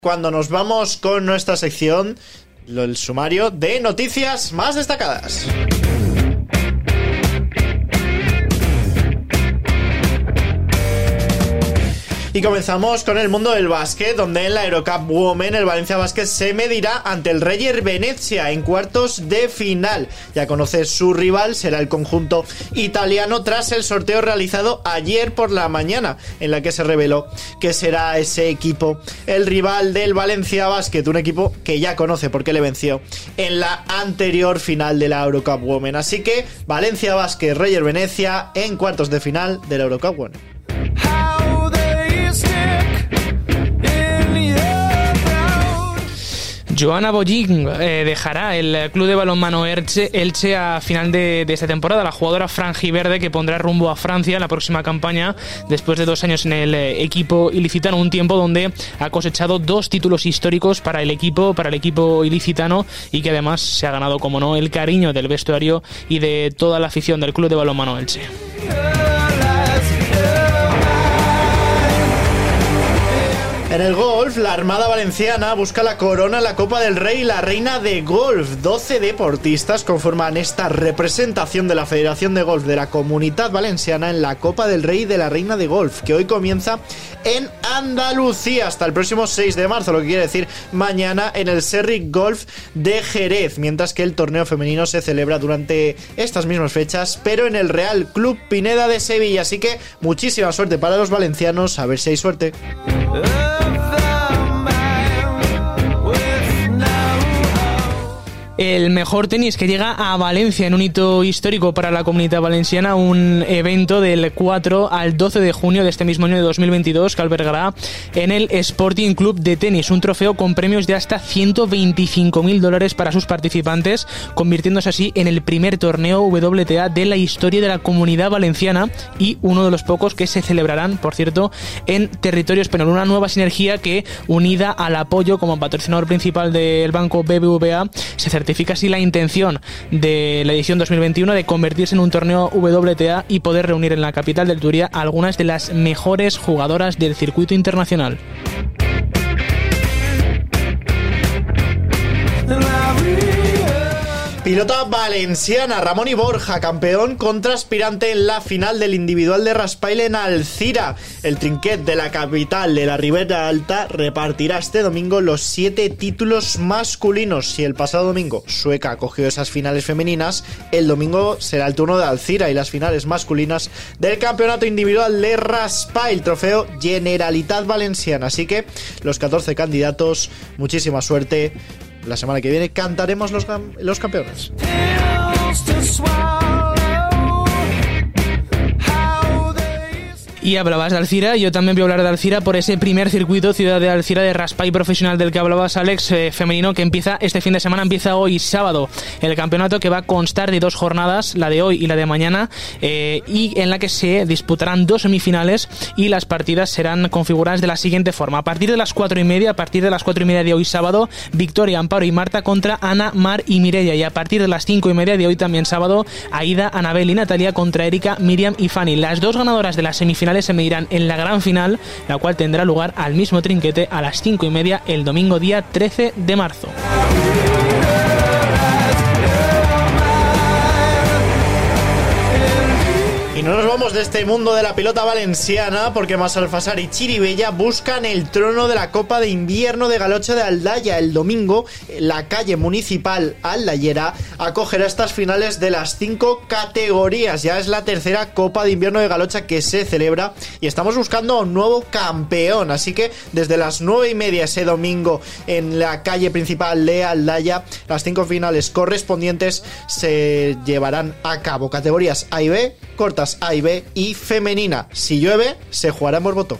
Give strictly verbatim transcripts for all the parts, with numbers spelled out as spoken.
Cuando nos vamos con nuestra sección, el sumario de noticias más destacadas. Y comenzamos con el mundo del básquet, donde en la Eurocup Women el Valencia Basket se medirá ante el Reyer Venezia en cuartos de final. Ya conoce su rival, será el conjunto italiano tras el sorteo realizado ayer por la mañana, en la que se reveló que será ese equipo el rival del Valencia Basket, un equipo que ya conoce porque le venció en la anterior final de la Eurocup Women. Así que Valencia Basket, Reyer Venezia en cuartos de final de la Eurocup Women. Joana Bollín eh, dejará el club de balonmano Elche, Elche a final de, de esta temporada. La jugadora franjiverde que pondrá rumbo a Francia en la próxima campaña después de dos años en el eh, equipo ilicitano, un tiempo donde ha cosechado dos títulos históricos para el equipo, para el equipo ilicitano, y que además se ha ganado, como no, el cariño del vestuario y de toda la afición del club de balonmano Elche. En el golf, la Armada Valenciana busca la corona en la Copa del Rey y la Reina de Golf. doce deportistas conforman esta representación de la Federación de Golf de la Comunidad Valenciana en la Copa del Rey y de la Reina de Golf, que hoy comienza en Andalucía hasta el próximo seis de marzo, lo que quiere decir mañana en el Serri Golf de Jerez, mientras que el torneo femenino se celebra durante estas mismas fechas, pero en el Real Club Pineda de Sevilla. Así que muchísima suerte para los valencianos, a ver si hay suerte. El mejor tenis que llega a Valencia en un hito histórico para la comunidad valenciana, un evento del cuatro al doce de junio de este mismo año de dos mil veintidós que albergará en el Sporting Club de Tenis, un trofeo con premios de hasta ciento veinticinco mil dólares para sus participantes, convirtiéndose así en el primer torneo W T A de la historia de la comunidad valenciana y uno de los pocos que se celebrarán, por cierto, en territorio español. Una nueva sinergia que, unida al apoyo como patrocinador principal del banco B B V A, se certifica así la intención de la edición dos mil veintiuno de convertirse en un torneo W T A y poder reunir en la capital del Turia a algunas de las mejores jugadoras del circuito internacional. Pilota valenciana, Ramón y Borja, campeón contra aspirante en la final del individual de Raspail en Alcira. El trinquet de la capital de la Ribera Alta repartirá este domingo los siete títulos masculinos. Si el pasado domingo Sueca cogió esas finales femeninas, el domingo será el turno de Alcira y las finales masculinas del campeonato individual de Raspail, trofeo Generalitat Valenciana. Así que los catorce candidatos, muchísima suerte. La semana que viene cantaremos los, los campeones. Y hablabas de Alcira, yo también voy a hablar de Alcira por ese primer circuito Ciudad de Alcira de Raspail profesional del que hablabas, Alex, eh, femenino, que empieza este fin de semana, empieza hoy sábado. El campeonato que va a constar de dos jornadas, la de hoy y la de mañana, eh, y en la que se disputarán dos semifinales y las partidas serán configuradas de la siguiente forma. A partir de las cuatro y media, a partir de las cuatro y media de hoy sábado, Victoria, Amparo y Marta contra Ana, Mar y Mireia. Y a partir de las cinco y media de hoy también sábado, Aida, Anabel y Natalia contra Erika, Miriam y Fanny. Las dos ganadoras de las semifinales se medirán en la gran final, la cual tendrá lugar al mismo trinquete a las cinco y media el domingo día trece de marzo. Y no nos vamos de este mundo de la pelota valenciana porque Massalfassar y Chirivella buscan el trono de la Copa de Invierno de Galocha de Aldaya. El domingo, la calle municipal aldayera acogerá estas finales de las cinco categorías. Ya es la tercera Copa de Invierno de Galocha que se celebra y estamos buscando un nuevo campeón. Así que desde las nueve y media ese domingo en la calle principal de Aldaya, las cinco finales correspondientes se llevarán a cabo. Categorías A y B, cortas A y B y femenina. Si llueve, se jugará en Borbotó.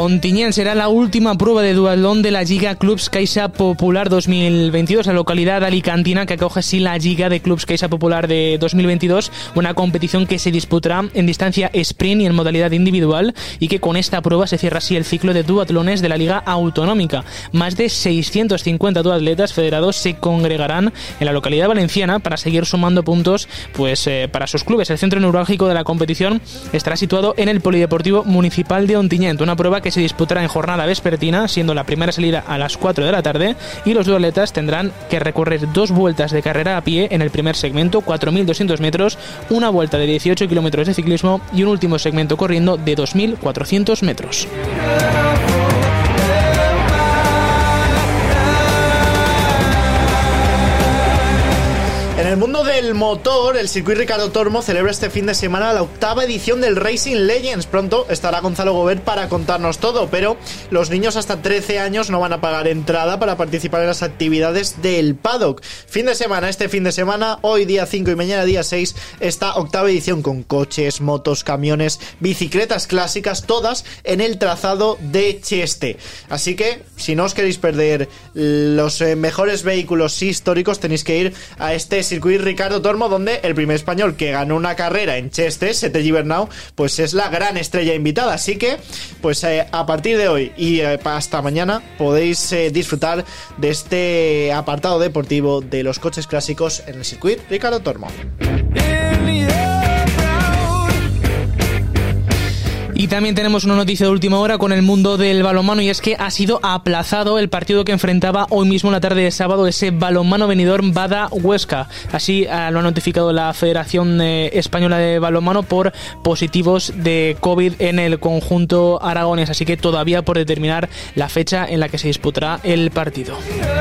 Ontinyent será la última prueba de duatlón de la Lliga Clubs Caixa Popular dos mil veintidós, la localidad alicantina que acoge sí la Lliga de Clubs Caixa Popular de dos mil veintidós, una competición que se disputará en distancia sprint y en modalidad individual, y que con esta prueba se cierra así el ciclo de duatlones de la Liga Autonómica. Más de seiscientos cincuenta duatletas federados se congregarán en la localidad valenciana para seguir sumando puntos pues eh, para sus clubes. El centro neurálgico de la competición estará situado en el Polideportivo Municipal de Ontinyent, una prueba que se disputará en jornada vespertina, siendo la primera salida a las cuatro de la tarde, y los duatletas tendrán que recorrer dos vueltas de carrera a pie en el primer segmento, cuatro mil doscientos metros, una vuelta de dieciocho kilómetros de ciclismo y un último segmento corriendo de dos mil cuatrocientos metros. En el mundo del motor, el Circuit Ricardo Tormo celebra este fin de semana la octava edición del Racing Legends. Pronto estará Gonzalo Gobert para contarnos todo, pero los niños hasta trece años no van a pagar entrada para participar en las actividades del paddock. Fin de semana, este fin de semana, hoy día cinco y mañana día seis, esta octava edición con coches, motos, camiones, bicicletas clásicas, todas en el trazado de Cheste. Así que, si no os queréis perder los eh, mejores vehículos históricos, tenéis que ir a este Circuit Ricardo Tormo, donde el primer español que ganó una carrera en Cheste, Sete Gibernau, pues es la gran estrella invitada. Así que, pues eh, a partir de hoy y eh, hasta mañana podéis eh, disfrutar de este apartado deportivo de los coches clásicos en el Circuit Ricardo Tormo. Y también tenemos una noticia de última hora con el mundo del balonmano, y es que ha sido aplazado el partido que enfrentaba hoy mismo en la tarde de sábado ese balonmano Benidorm Bada Huesca. Así eh, lo ha notificado la Federación eh, Española de Balonmano por positivos de COVID en el conjunto aragonés, así que todavía por determinar la fecha en la que se disputará el partido.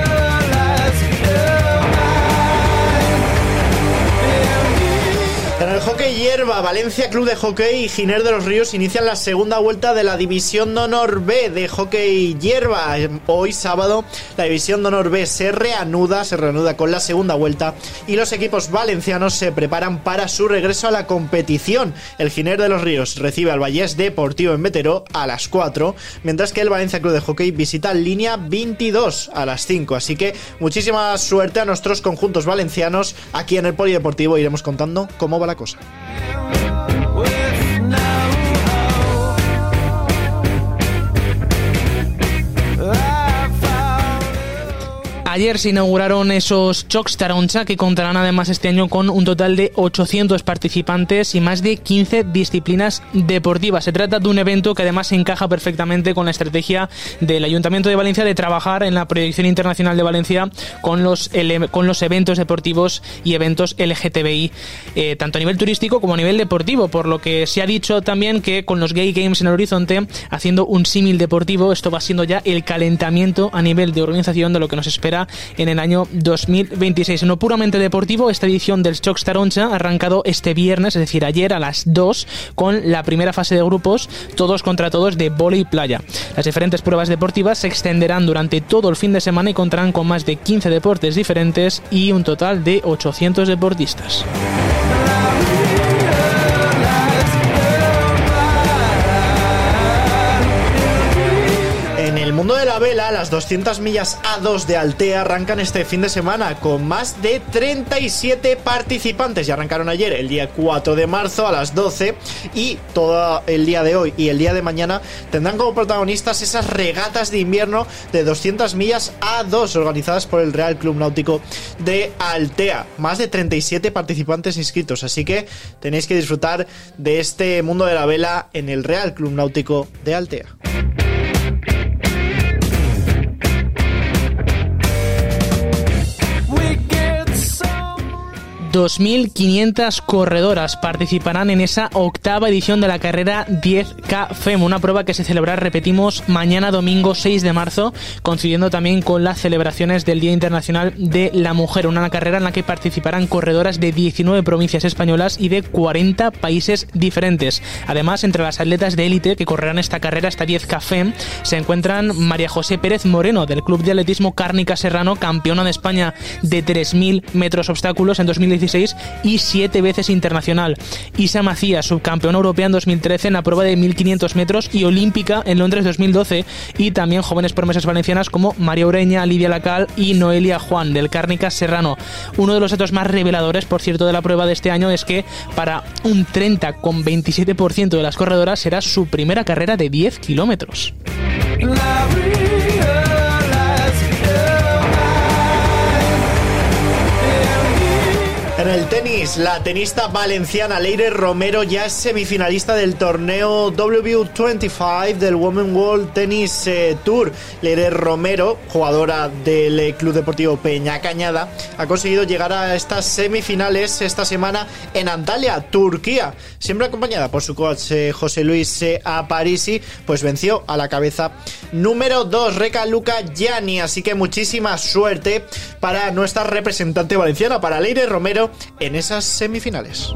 En el hockey hierba, Valencia Club de Hockey y Giner de los Ríos inician la segunda vuelta de la División de Honor B de hockey hierba. Hoy sábado la División de Honor B se reanuda, se reanuda con la segunda vuelta, y los equipos valencianos se preparan para su regreso a la competición. El Giner de los Ríos recibe al Vallés Deportivo en Veteró a las cuatro, mientras que el Valencia Club de Hockey visita Línea veintidós a las cinco. Así que muchísima suerte a nuestros conjuntos valencianos. Aquí en el Polideportivo iremos contando cómo va la cosa. Ayer se inauguraron esos Jocs Taronja, que contarán además este año con un total de ochocientos participantes y más de quince disciplinas deportivas. Se trata de un evento que además encaja perfectamente con la estrategia del Ayuntamiento de Valencia de trabajar en la proyección internacional de Valencia con los, ele- con los eventos deportivos y eventos L G T B I, eh, tanto a nivel turístico como a nivel deportivo, por lo que se ha dicho también que con los Gay Games en el horizonte, haciendo un símil deportivo, esto va siendo ya el calentamiento a nivel de organización de lo que nos espera en el año dos mil veintiséis. En lo puramente deportivo, esta edición del Jocs Taronja ha arrancado este viernes, es decir, ayer a las dos, con la primera fase de grupos, todos contra todos de vóley playa. Las diferentes pruebas deportivas se extenderán durante todo el fin de semana y contarán con más de quince deportes diferentes y un total de ochocientos deportistas. En el mundo de la vela, las doscientas millas A dos de Altea arrancan este fin de semana con más de treinta y siete participantes. Ya arrancaron ayer, el día cuatro de marzo a las doce, y todo el día de hoy y el día de mañana tendrán como protagonistas esas regatas de invierno de doscientas millas A dos organizadas por el Real Club Náutico de Altea. Más de treinta y siete participantes inscritos, así que tenéis que disfrutar de este mundo de la vela en el Real Club Náutico de Altea. dos mil quinientas corredoras participarán en esa octava edición de la carrera diez K F E M, una prueba que se celebrará, repetimos, mañana domingo seis de marzo, coincidiendo también con las celebraciones del Día Internacional de la Mujer, una carrera en la que participarán corredoras de diecinueve provincias españolas y de cuarenta países diferentes. Además, entre las atletas de élite que correrán esta carrera, esta diez K F E M, se encuentran María José Pérez Moreno, del Club de Atletismo Cárnica Serrano, campeona de España de tres mil metros obstáculos en dos mil dieciséis dieciséis y siete veces internacional. Isa Macías, subcampeona europea en dos mil trece en la prueba de mil quinientos metros y olímpica en Londres dos mil doce, y también jóvenes promesas valencianas como María Ureña, Lidia Lacal y Noelia Juan del Cárnicas Serrano. Uno de los datos más reveladores, por cierto, de la prueba de este año es que para un treinta coma veintisiete por ciento de las corredoras será su primera carrera de diez kilómetros. En el tenis, la tenista valenciana Leire Romero ya es semifinalista del torneo W veinticinco del Women's World Tennis eh, Tour. Leire Romero, jugadora del eh, Club Deportivo Peña Cañada, ha conseguido llegar a estas semifinales esta semana en Antalya, Turquía. Siempre acompañada por su coach eh, José Luis eh, Aparici, pues venció a la cabeza número dos, Reka Luka Gianni. Así que muchísima suerte para nuestra representante valenciana, para Leire Romero, en esas semifinales.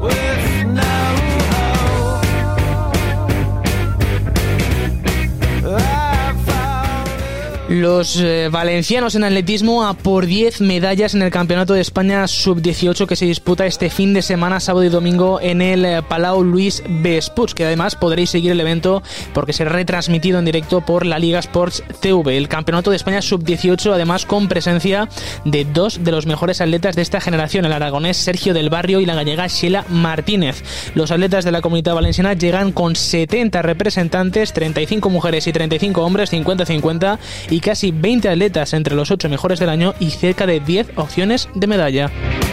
Los eh, valencianos en atletismo a por diez medallas en el Campeonato de España sub dieciocho que se disputa este fin de semana, sábado y domingo, en el eh, Palau Luis Bespuig, que además podréis seguir el evento porque será retransmitido en directo por la Liga Sports T V. El Campeonato de España sub dieciocho, además con presencia de dos de los mejores atletas de esta generación, el aragonés Sergio del Barrio y la gallega Sheila Martínez. Los atletas de la Comunidad Valenciana llegan con setenta representantes, treinta y cinco mujeres y treinta y cinco hombres, cincuenta cincuenta, y casi veinte atletas entre los ocho mejores del año y cerca de diez opciones de medalla.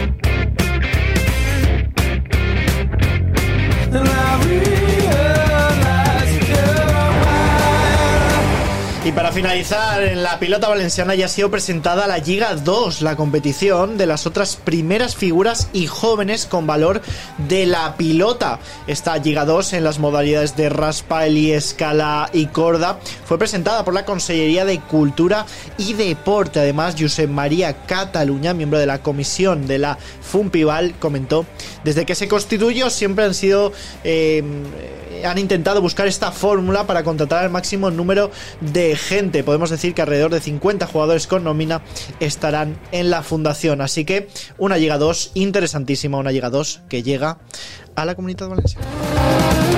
Y para finalizar, en la pilota valenciana ya ha sido presentada la Lliga dos, la competición de las otras primeras figuras y jóvenes con valor de la pilota. Esta Lliga dos, en las modalidades de raspall, escala y corda, fue presentada por la Consellería de Cultura y Deporte. Además, Josep María Cataluña, miembro de la comisión de la Fumpival, comentó: desde que se constituyó siempre han sido... Eh, han intentado buscar esta fórmula para contratar al máximo número de gente. Podemos decir que alrededor de cincuenta jugadores con nómina estarán en la fundación. Así que una Lliga dos interesantísima, una Lliga dos que llega a la Comunidad Valenciana.